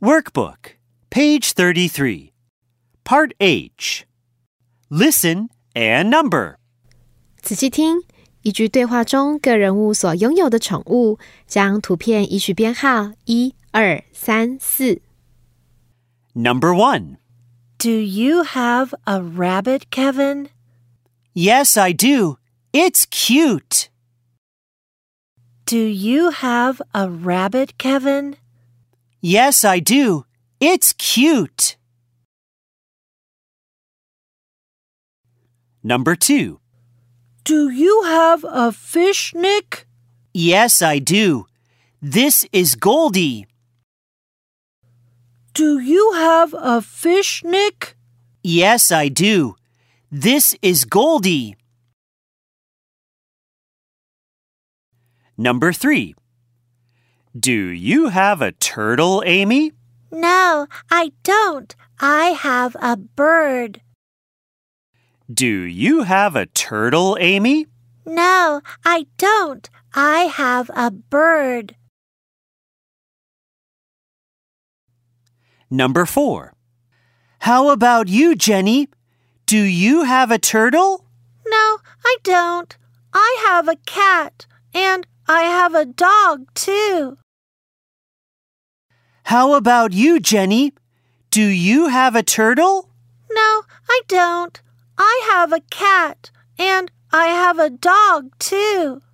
Workbook, page 33. Part H. Listen and number. 仔细听，依据对话中各人物所拥有的宠物，将图片依序编号1、2、3、4。 Number 1. Do you have a rabbit, Kevin? Yes, I do. It's cute. Do you have a rabbit, Kevin? Yes, I do. It's cute. Number 2. Do you have a fish, Nick? Yes, I do. This is Goldie. Do you have a fish, Nick? Yes, I do. This is Goldie. Number 3. Do you have a turtle, Amy? No, I don't. I have a bird. Do you have a turtle, Amy? No, I don't. I have a bird. Number 4. How about you, Jenny? Do you have a turtle? No, I don't. I have a cat, and I have a dog, too. How about you, Jenny? Do you have a turtle? No, I don't. I have a cat, and I have a dog, too.